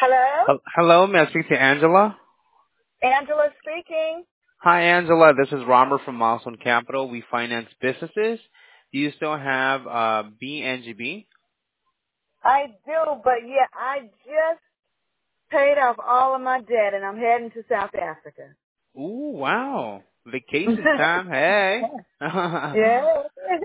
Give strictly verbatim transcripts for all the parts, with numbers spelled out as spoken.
Hello? Hel- Hello, may I speak to Angela? Angela speaking. Hi, Angela. This is Robert from Milestone Capital. We finance businesses. Do you still have uh, B N G B? I do, but yeah, I just paid off all of my debt and I'm heading to South Africa. Ooh, wow. Vacation time. Hey. yeah.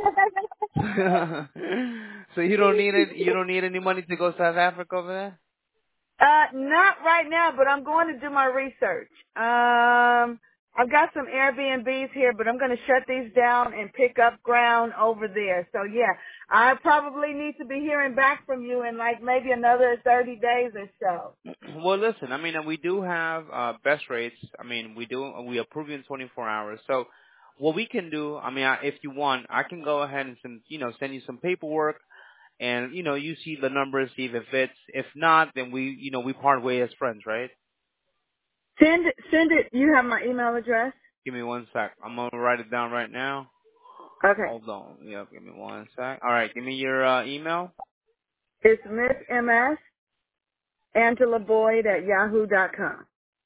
So you don't need it. You don't need any money to go to South Africa over there. Uh, not right now, but I'm going to do my research. Um, I've got some Airbnbs here, but I'm going to shut these down and pick up ground over there. So yeah, I probably need to be hearing back from you in like maybe another thirty days or so. Well, listen. I mean, we do have uh, best rates. I mean, we do. We approve you in twenty-four hours. So, what we can do. I mean, I, if you want, I can go ahead and some, you know, send you some paperwork. And, you know, you see the numbers, see if it fits. If not, then we, you know, we part way as friends, right? Send it, send it. You have my email address? Give me one sec. I'm going to write it down right now. Okay. Hold on. Yeah, give me one sec. All right, give me your uh, email. It's Miss M S Angela Boyd at yahoo dot com.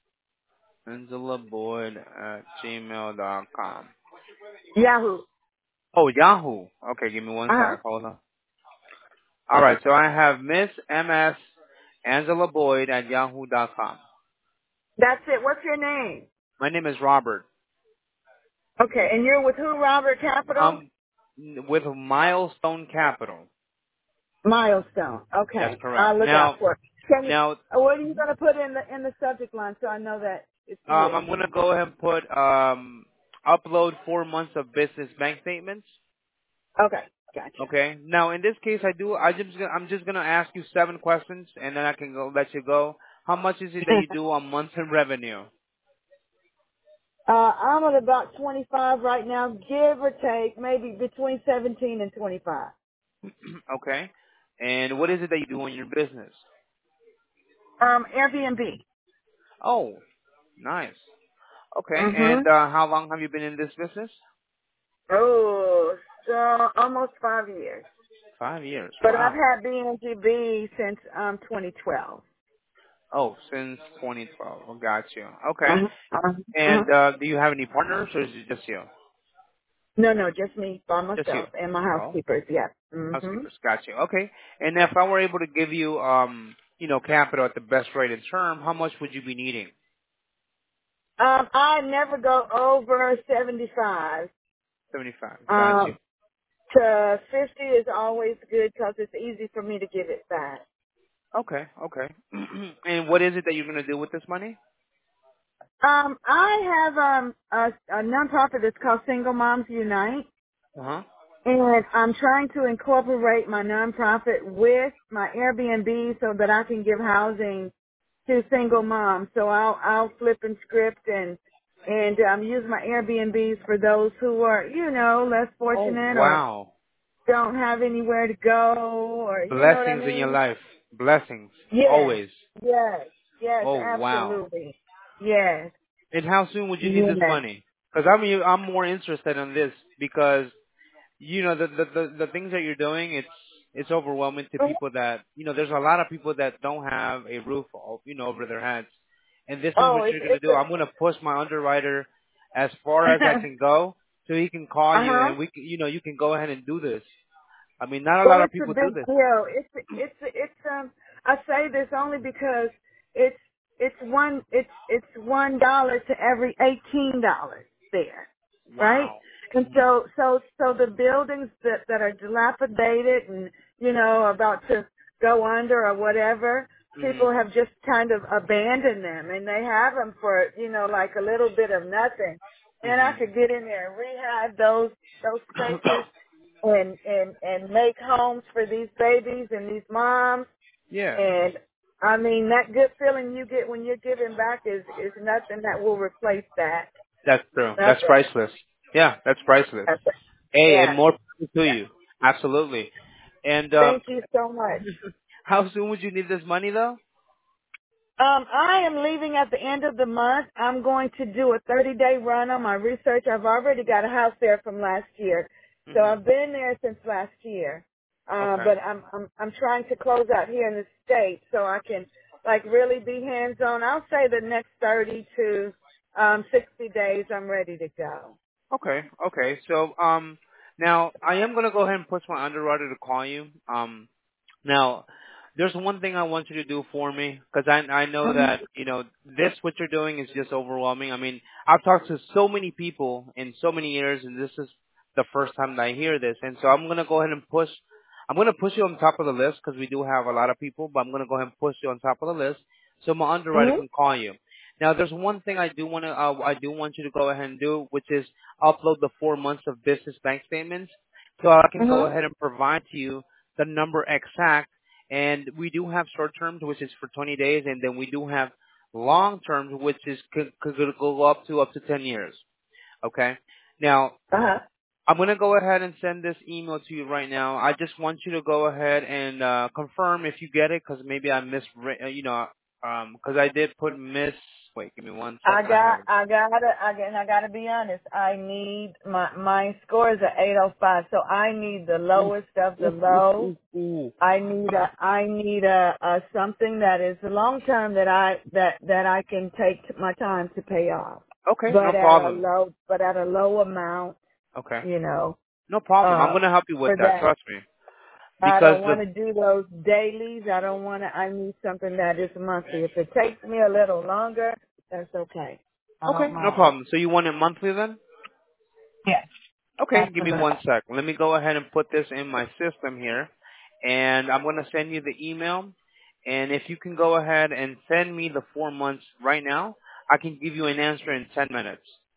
Angela Boyd at gmail dot com. Yahoo. Oh, Yahoo. Okay, give me one Uh-huh. sec. Hold on. All right, so I have Miss M S Angela Boyd at yahoo dot com. That's it. What's your name? My name is Robert. Okay, and you're with who, Robert Capital? Um, with Milestone Capital. Milestone. That's Okay. correct. I'll look out Now, for it. Can you, now uh, what are you going to put in the in the subject line so I know that it's Um, you? I'm gonna go ahead and put um, upload four months of business bank statements. Okay. Gotcha. Okay. Now, in this case, I do. I just. I'm just gonna ask you seven questions, and then I can go let you go. How much is it that you do on months in revenue? uh, I'm at about twenty-five right now, give or take, maybe between seventeen and twenty-five. Okay. And what is it that you do in your business? Um, Airbnb. Oh, nice. Okay. Mm-hmm. And uh, how long have you been in this business? Oh, so almost five years. Five years. But I've Wow. had B N G B since um twenty twelve. Oh, since twenty twelve. Oh, got you. Okay. Uh-huh. Uh-huh. Uh-huh. And uh, do you have any partners, or is it just you? No, no, just me by Just you. myself and my Oh. housekeepers. Yeah. Mm-hmm. Housekeepers, got you. Okay. And if I were able to give you, um, you know, capital at the best rate in term, how much would you be needing? Um, I never go over seventy-five. seventy-five. Got you. Um, to fifty is always good because it's easy for me to give it back. Okay. Okay. And what is it that you're going to do with this money? Um, I have um a, a nonprofit that's called Single Moms Unite. Uh huh. And I'm trying to incorporate my nonprofit with my Airbnb so that I can give housing to single moms. So I'll I'll flip and script and and um, use my Airbnbs for those who are, you know, less Oh, fortunate or wow. don't have anywhere to go, or you know what I Blessings in your mean? life. Blessings. Yes, Always. yes, yes, Oh, wow. absolutely. Yes, And how soon would you need this yes. money? Because I'm, I'm more interested in this because you know the, the the the things that you're doing, it's it's overwhelming to people that, you know there's a lot of people that don't have a roof o- you know over their heads, and this is Oh, what it's you're going to it's do. I'm going to push my underwriter as far as I a can go so he can call uh you, huh. and we can, you know you can go ahead and do this. I mean, not a Well, lot of it's a people do big this. deal. It's it's it's um. I say this only because it's it's one it's it's one dollar to every eighteen dollars there, right? Wow. And so so so the buildings that that are dilapidated and you know about to go under or whatever, Mhm. people have just kind of abandoned them and they have them for you know like a little bit of nothing. And I Mhm. could get in there and rehab those those spaces and and and make homes for these babies and these moms. Yeah. And I mean that good feeling you get when you're giving back is is nothing that will replace that. That's true. That's Nothing. priceless. Yeah, that's priceless. Nothing. Hey, and Yeah. more power to you. Absolutely. And um, Thank you so much. how soon would you need this money, though? Um, I am leaving at the end of the month. I'm going to do a thirty day run on my research. I've already got a house there from last year, so Mhm. I've been there since last year. Uh, Okay. but I'm I'm I'm trying to close out here in the state so I can like really be hands on, I'll say the next thirty to um sixty days I'm ready to go. Okay, okay. So um now I am gonna go ahead and push my underwriter to call you. Um now there's one thing I want you to do for me because I I know Mhm. that you know this what you're doing is just overwhelming. I mean I've talked to so many people in so many years, and this is the first time that I hear this, and so I'm gonna go ahead and push. I'm gonna push you on top of the list because we do have a lot of people, but I'm gonna go ahead and push you on top of the list so my underwriter Mhm. can call you. Now, there's one thing I do want to, uh, I do want you to go ahead and do, which is upload the four months of business bank statements, so I can go Mhm. ahead and provide to you the number exact. And we do have short terms, which is for twenty days, and then we do have long terms, which is could, could go up to up to ten years. Okay. Now, Uh huh. I'm going to go ahead and send this email to you right now. I just want you to go ahead and uh, confirm if you get it, because maybe I mis, you know, um, because I did put miss. Wait, give me one sec. I I got, have it. I gotta, I got, I gotta be honest. I need my my score is a eight oh five, so I need the Oof, lowest of the oof, oof, low. oof, oof. I need a, I need a, a something that is long term that I that that I can take my time to pay off, Okay, no but at a problem. low, but at a low amount, Okay, you know. no problem. I'm Uh, going to help you with for that. that, Trust me, I because don't the want to do those dailies. I don't want to. I need something that is monthly. If it takes me a little longer, that's okay. I okay, don't no mind. problem. So you want it monthly then? Yes, Okay, give me absolutely. one sec. Let me go ahead and put this in my system here, and I'm going to send you the email. And if you can go ahead and send me the four months right now, I can give you an answer in ten minutes.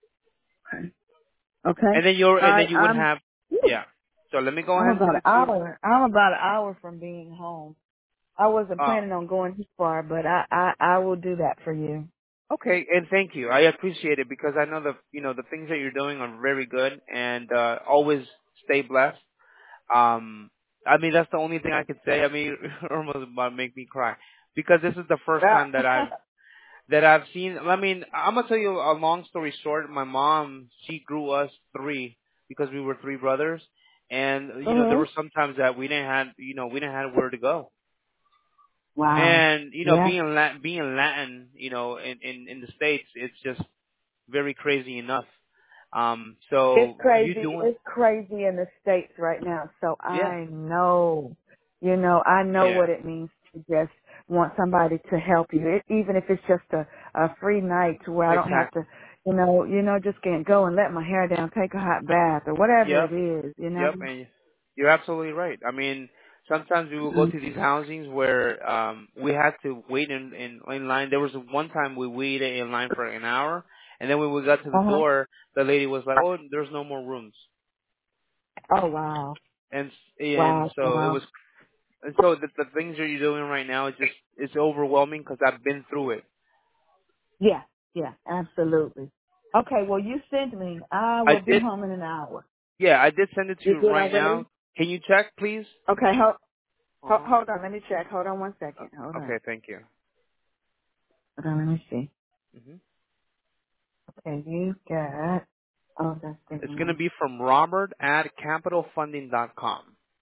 Okay. And then you're, and I then you would I'm have, yeah. So let me go I'm ahead and about send an it to you. hour. I'm about an hour from being home. I wasn't Uh, planning on going too far, but I I I will do that for you. okay, and thank you. I appreciate it because I know the, you know, the things that you're doing are very good, and uh, always stay blessed. Um, I mean, that's the only thing I could say. I mean, almost about to make me cry because this is the first time that I've that I've seen. I mean, I'm gonna tell you a long story short. My mom, she grew us three because we were three brothers, and you know, there Mhm. were some times that we didn't have, you know, we didn't have where to go. Wow. And you know, Yeah. being Latin, being Latin, you know, in in in the States, it's just very crazy enough. Um, It's so you crazy. doing, It's crazy in the States right now. So yeah, I know, you know, I know yeah, what it means to just want somebody to help you. It, even if it's just a, a free night to where I don't have exactly. to, you know, you know, just can't go and let my hair down, take a hot bath or whatever Yep. it is, you know. Yep, and you're absolutely right. I mean, sometimes we will go Mhm. to these housings where um we had to wait in in, in line. There was one time we waited in line for an hour, and then when we got to the Uh-huh. door, the lady was like, "Oh, there's no more rooms," Oh, wow. and and Wow. so it Wow. was. And so the, the things that you're doing right now is just it's overwhelming because I've been through it. Yeah. Yeah. Absolutely. Okay. Well, you send me. I I will be did, home in an hour. yeah, I did send it to You you did right already? now. Can you check, please? Okay. Hold, Uh hold, huh. hold on. Let me check. Hold on one second. Hold on. Okay, thank you. Hold on. Let me see. hmm Okay. You got. Oh, that's the It's going to one. be from Robert at capital funding dot com.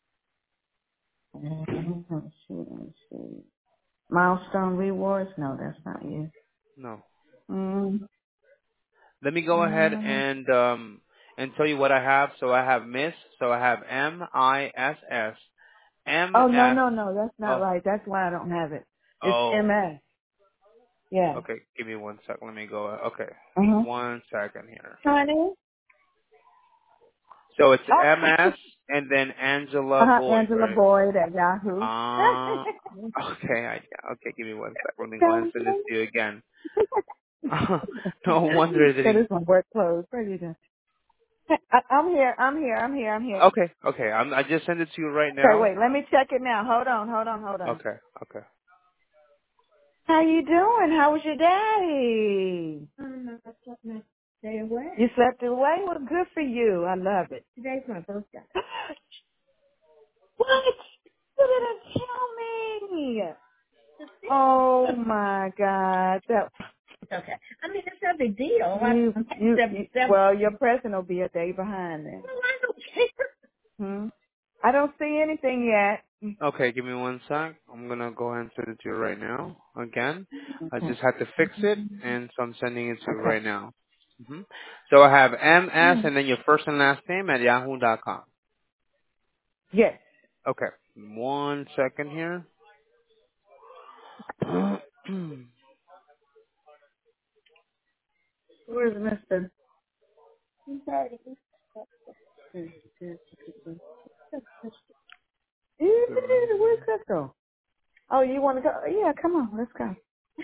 Let me see. Let me see. Milestone rewards? No, that's not you. No. Mm, Let me go ahead mm. and um and tell you what I have. So I have Miss. So I have M I S S M Oh, no, S. no, no. That's not Oh right. That's why I don't have it. It's oh. M S. Yeah. Okay, give me one sec. Let me go. Okay, Uh-huh. one second here. Honey? So it's Oh. M S and then Angela Uh-huh. Boyd, Angela right? Boyd at Yahoo. Uh okay. I, okay, give me one sec. Let me go ahead and send this to you again. No wonder that That he. is my work clothes. Where are you doing? I, I'm here. I'm here. I'm here. I'm here. Okay, okay. I'm, I just sent it to you right Okay, now. wait. Let me check it now. Hold on. Hold on. Hold on. Okay, okay. How you doing? How was your day? Um, I slept my day away. You slept away? Well, good for you. I love it. Today's my birthday. What? You didn't tell me. Oh my God. That, It's okay. I mean, it's no big deal. I- you, I'm you, seventy-seven. well, your present will be a day behind then. Well, I don't care. Hmm? I don't see anything yet. Okay, give me one sec. I'm gonna go ahead and send it to you right now. Again, I Okay. just had to fix it, and so I'm sending it to you Okay. right now. hmm So I have M S and then your first and last name at yahoo dot com. Yes. Okay, one second here. Where's Mister Where's Crystal? Oh, you want to go? Yeah, come on, let's go.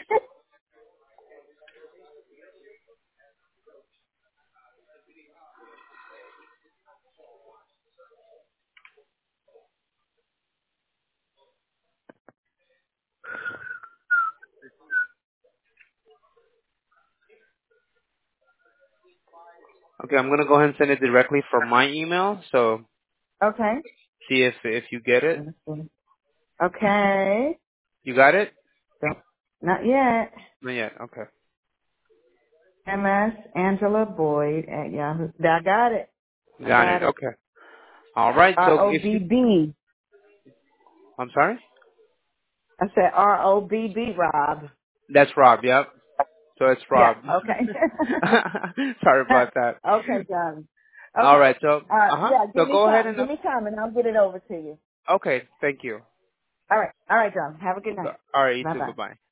Okay, I'm gonna go ahead and send it directly from my email. So Okay. see if if you get it. Okay. You got it? So, not yet. Not yet. Okay. M S Angela Boyd at Yahoo. I got it. I Got it. got it. Okay. All right. R So O if you, B B. I'm sorry. I said R O B B, Rob. That's Rob. Yep. So it's Yeah. Rob. Okay. Sorry about that. okay, John. All Okay. right. So Uh, uh huh. yeah. So Give me go ahead time. and Give uh, me time, and I'll get it over to you. okay. Thank you. All right. All right, John. Have a good night. All right. You Bye too. bye. Bye bye.